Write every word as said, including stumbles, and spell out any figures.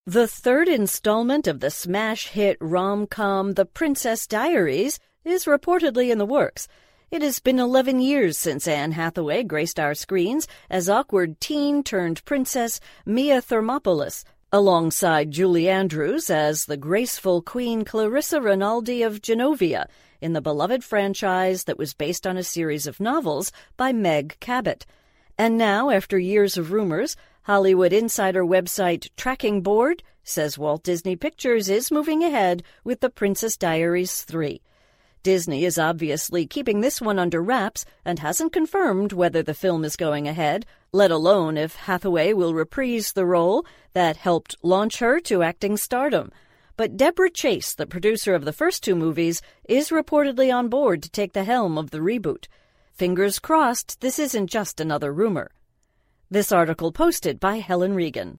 The third installment of the smash hit rom-com The Princess Diaries is reportedly in the works. It has been eleven years since Anne Hathaway graced our screens as awkward teen-turned-princess Mia Thermopolis, alongside Julie Andrews as the graceful Queen Clarissa Rinaldi of Genovia in the beloved franchise that was based on a series of novels by Meg Cabot. And now, after years of rumors, Hollywood insider website Tracking Board says Walt Disney Pictures is moving ahead with The Princess Diaries three. Disney is obviously keeping this one under wraps and hasn't confirmed whether the film is going ahead, let alone if Hathaway will reprise the role that helped launch her to acting stardom. But Deborah Chase, the producer of the first two movies, is reportedly on board to take the helm of the reboot. Fingers crossed this isn't just another rumor. This article posted by Helen Regan.